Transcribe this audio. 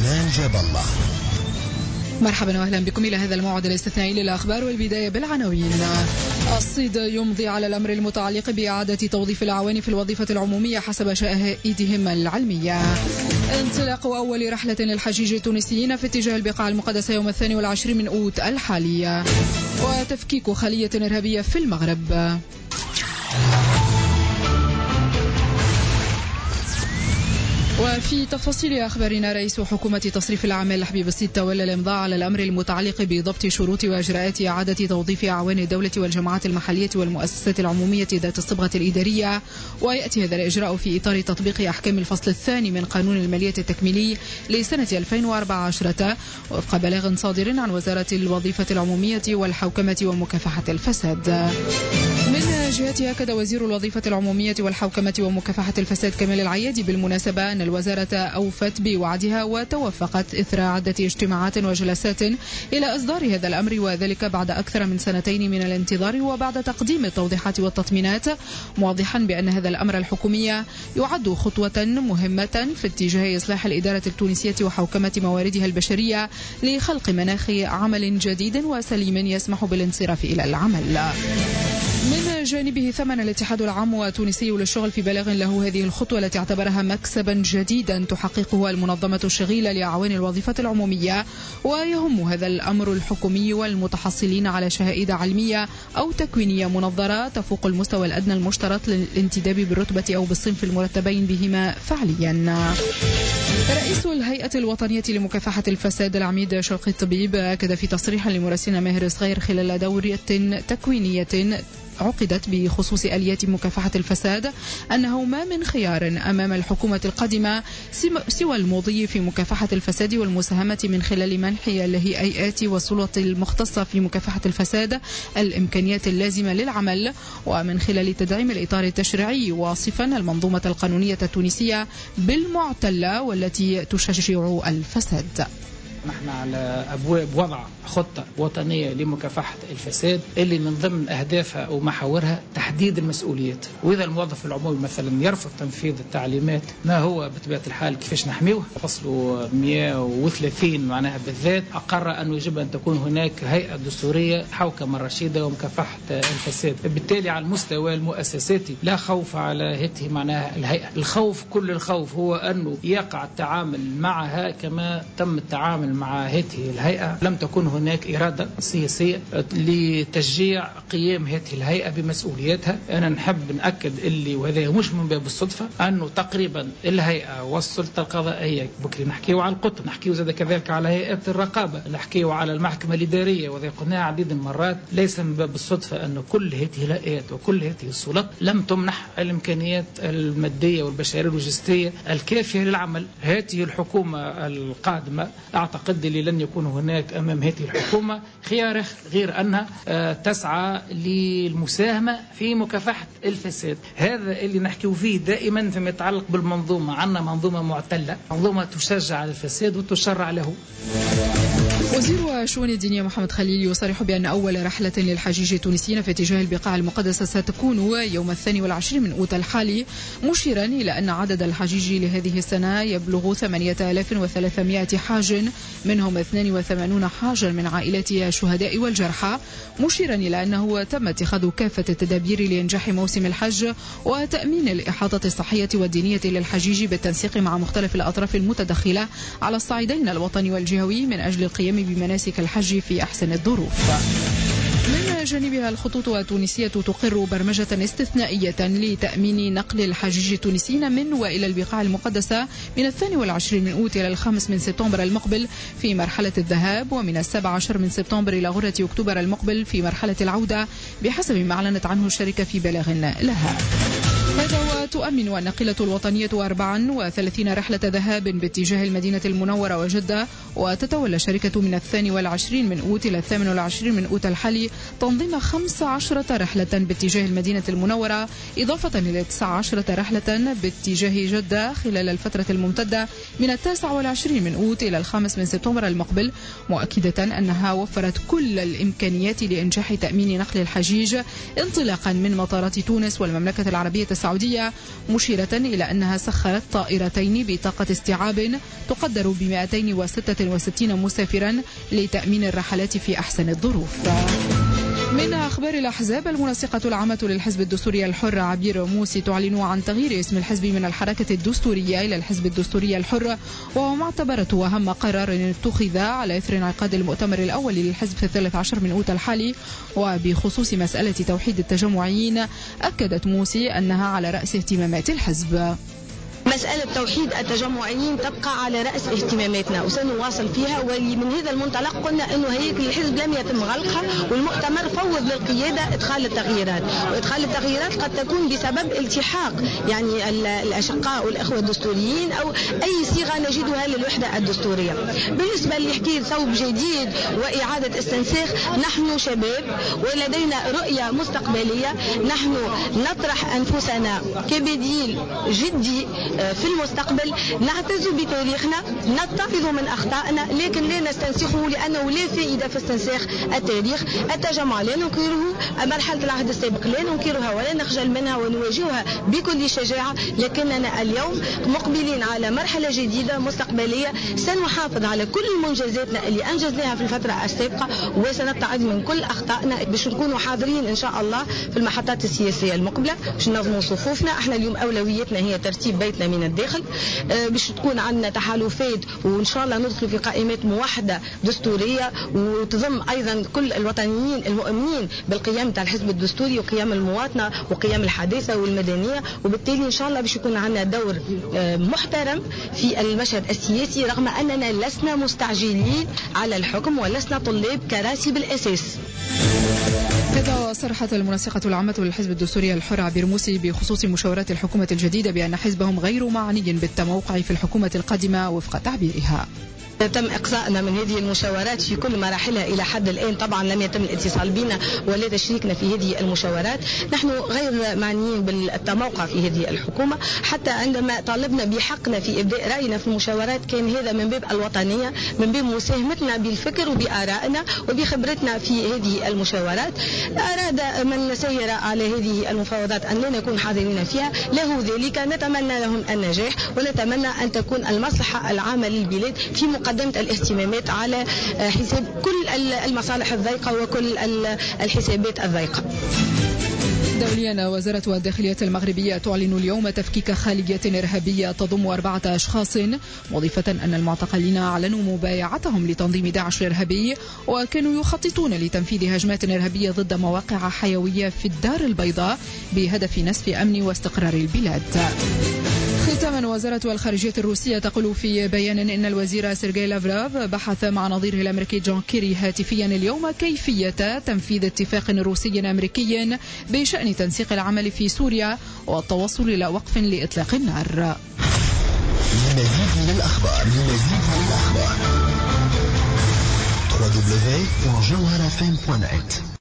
أمان جاب الله. مرحبا واهلا بكم الى هذا الموعد الاستثنائي للاخبار، والبدايه بالعناوين. الصيد يمضي على الامر المتعلق باعاده توظيف الاعوان في الوظيفه العموميه حسب شهادهم العلميه. انطلاق اول رحله للحجيج التونسيين في اتجاه البقاع المقدسه يوم 22 من اوت الحالي. وتفكيك خليه ارهابيه في المغرب. وفي تفاصيل أخبارنا، رئيس حكومة تصريف الأعمال حبيب السيد تولى الإمضاء على الأمر المتعلق بضبط شروط وإجراءات إعادة توظيف أعوان الدولة والجماعات المحلية والمؤسسات العمومية ذات الصبغة الإدارية. ويأتي هذا الإجراء في إطار تطبيق أحكام الفصل الثاني من قانون المالية التكميلي لسنة 2014 وفق بلاغ صادر عن وزارة الوظيفة العمومية والحوكمة ومكافحة الفساد. من جهتها أكد وزير الوظيفة العمومية والحوكمة ومكافحة الفساد كمال العيادي بالمناسبة أن الوزارة أوفت بوعدها وتوفقت إثر عدة اجتماعات وجلسات إلى إصدار هذا الأمر، وذلك بعد أكثر من 2 من الانتظار وبعد تقديم التوضيحات والتطمينات، موضحا بأن هذا الأمر الحكومي يعد خطوة مهمة في اتجاه إصلاح الإدارة التونسية وحوكمة مواردها البشرية لخلق مناخ عمل جديد وسليم يسمح بالانصراف إلى العمل. من جانبه ثمن الاتحاد العام وتونسي للشغل في بلاغ له هذه الخطوة التي اعتبرها مكسبا جديدا تحققه المنظمة الشغيلة لأعوان الوظيفة العمومية، ويهم هذا الأمر الحكومي والمتحصلين على شهادة علمية أو تكوينية منظرة تفوق المستوى الأدنى المشترط للانتداب بالرتبة أو بالصنف المرتبين بهما فعليا. رئيس الهيئة الوطنية لمكافحة الفساد العميد شوقي الطبيب أكد في تصريح لمراسلنا ماهر صغير خلال دورة تكوينية عقدت بخصوص آليات مكافحة الفساد أنه ما من خيار أمام الحكومة القادمة سوى المضي في مكافحة الفساد والمساهمة من خلال منح الهيئات والسلطات المختصة في مكافحة الفساد الإمكانيات اللازمة للعمل، ومن خلال تدعيم الإطار التشريعي، واصفا المنظومة القانونية التونسية بالمعتلة والتي تشجع الفساد. نحن على أبواب وضع خطة وطنية لمكافحة الفساد اللي من ضمن أهدافها ومحاورها تحديد المسؤوليات، وإذا الموظف العمومي مثلا يرفض تنفيذ التعليمات ما هو بطبيعة الحال كيفاش نحميوه. فصل 130 معناها بالذات أقر أنه يجب أن تكون هناك هيئة دستورية حوكمة رشيدة ومكافحة الفساد. بالتالي على المستوى المؤسساتي لا خوف على هذه معناها الهيئة، الخوف كل الخوف هو أنه يقع التعامل معها كما تم التعامل مع هذه الهيئة. لم تكن هناك إرادة سياسية لتشجيع قيام هذه الهيئة بمسؤولياتها. أنا نحب نأكد اللي وهذا مش من باب الصدفة أنه تقريبا الهيئة والسلطة القضائية بكري نحكيو على القطب، نحكيو زاد كذلك على هيئات الرقابة، نحكيو على المحكمة الإدارية، وذا قلناها عديد المرات. ليس من باب الصدفة أن كل هذه الهيئات وكل هذه السلطات لم تمنح الإمكانيات المادية والبشرية واللوجستية الكافية للعمل. هذه الحكومة القادمة أعتقد اللي لن يكون هناك أمام هذه الحكومة خيار غير أنها تسعى للمساهمة في مكافحة الفساد. هذا اللي نحكيه فيه دائما فيما يتعلق بالمنظومة. عندنا منظومة معتلة، منظومة تشجع على الفساد وتشرع له. وزير الشؤون الدينية محمد خليل يصرح بأن أول رحلة للحجيج التونسيين في اتجاه البقاع المقدسة ستكون يوم 22 من أوت الحالي، مشيرا إلى أن عدد الحجيج لهذه السنة يبلغ 8300 حاج، منهم 82 حاجا من عائلات الشهداء والجرحى، مشيرا إلى أنه تم اتخاذ كافة التدابير لإنجاح موسم الحج وتأمين الإحاطة الصحية والدينية للحجيج بالتنسيق مع مختلف الأطراف المتدخلة على الصعيدين الوطني والجهوي من أجل القيام بمناسك الحج في أحسن الظروف. من جانبها الخطوط التونسية تقر برمجة استثنائية لتأمين نقل الحجيج التونسيين من وإلى البقاع المقدسة من 22 من أوت إلى 5 من سبتمبر المقبل في مرحلة الذهاب، ومن 17 من سبتمبر إلى غرة أكتوبر المقبل في مرحلة العودة، بحسب ما أعلنت عنه الشركة في بلاغ لها. هذا وتؤمن الناقلة الوطنية 34 رحلة ذهاب باتجاه المدينة المنورة وجدة، وتتولى الشركة من 22 من أوت إلى 28 من أوت الحالي تنظيم 15 رحلة باتجاه المدينة المنورة، إضافة إلى 19 رحلة باتجاه جدة خلال الفترة الممتدة من 29 من أوت إلى 5 من سبتمبر المقبل، مؤكدة أنها وفرت كل الإمكانيات لإنجاح تأمين نقل الحجيج انطلاقا من مطارات تونس والمملكة العربية السعودية، مشيرة إلى أنها سخرت طائرتين بطاقة استيعاب تقدر ب 266 مسافرا لتأمين الرحلات في أحسن الظروف. من أخبار الأحزاب، المنسقة العامة للحزب الدستوري الحر عبير موسي تعلن عن تغيير اسم الحزب من الحركة الدستورية إلى الحزب الدستوري الحر، وهو معتبرته أهم قرار اتخذ على إثر انعقاد المؤتمر الأول للحزب في 13 من أوت الحالي. وبخصوص مسألة توحيد التجمعيين، أكدت موسي أنها على رأس اهتمامات الحزب. مسألة توحيد التجمعيين تبقى على رأس اهتماماتنا وسنواصل فيها، ومن هذا المنطلق قلنا أنه هيكل الحزب لم يتم غلقها، والمؤتمر فوض للقيادة إدخال التغييرات، وإدخال التغييرات قد تكون بسبب التحاق يعني الأشقاء والأخوة الدستوريين أو أي صيغة نجدها للوحدة الدستورية. بالنسبة لحكاية ثوب جديد وإعادة استنساخ، نحن شباب ولدينا رؤية مستقبلية، نحن نطرح أنفسنا كبديل جدي في المستقبل، نعتز بتاريخنا، نتعظ من أخطائنا، لكن لا نستنسخه لأنه لا فائدة في استنساخ التاريخ. التجمع لا ننكره، مرحلة العهد السابق لا ننكرها ولا نخجل منها ونواجهها بكل شجاعة، لكننا اليوم مقبلين على مرحلة جديدة مستقبلية، سنحافظ على كل منجزاتنا اللي أنجزناها في الفترة السابقة، وسنتعظ من كل أخطائنا باش نكونوا حاضرين إن شاء الله في المحطات السياسية المقبلة باش ننظموا صفوفنا. احنا اليوم أولويتنا هي ترتيب بيتنا من الداخل، باش تكون عندنا تحالفات وإن شاء الله ندخل في قائمات موحدة دستورية وتضم أيضا كل الوطنيين المؤمنين بالقيام تاع الحزب الدستوري وقيام المواطنة وقيام الحداثة والمدنية، وبالتالي إن شاء الله باش يكون عندنا دور محترم في المشهد السياسي، رغم أننا لسنا مستعجلين على الحكم ولسنا طلاب كراسي بالأساس. كذا صرحت المنسقة العامة للحزب الدستوري الحر عبير موسي بخصوص مشاورات الحكومة الجديدة بأن حزبهم غير معني بالتموقع في الحكومة القادمة وفق تعبيرها. تم إقصائنا من هذه المشاورات في كل مراحلها إلى حد الآن، طبعا لم يتم الاتصال بنا ولا تشريكنا في هذه المشاورات، نحن غير معنيين بالتموقع في هذه الحكومة، حتى عندما طالبنا بحقنا في إبداء رأينا في المشاورات كان هذا من باب الوطنية، من باب مساهمتنا بالفكر وبآرائنا وبخبرتنا في هذه المشاورات. أراد من سير على هذه المفاوضات أن لا نكون حاضرين فيها، له ذلك، نتمنى لهم النجاح ونتمنى أن تكون المصلحة العامة للبلاد في مقدمة الاهتمامات على حساب كل المصالح الضيقة وكل الحسابات الضيقة. دوليا، وزارة الداخلية المغربية تعلن اليوم تفكيك خالية إرهابية تضم 4 أشخاص، مضيفة أن المعتقلين أعلنوا مبايعتهم لتنظيم داعش الإرهابي وكانوا يخططون لتنفيذ هجمات إرهابية ضد مواقع حيوية في الدار البيضاء بهدف نسف أمن واستقرار البلاد. ختاما، وزارة الخارجية الروسية تقول في بيان إن الوزير سيرجي لافروف بحث مع نظيره الأمريكي جون كيري هاتفيا اليوم كيفية تنفيذ اتفاق روسي أمريكي بشأن تنسيق العمل في سوريا والتوصل إلى وقف لإطلاق النار. مزيد من الأخبار www.jawharafm.net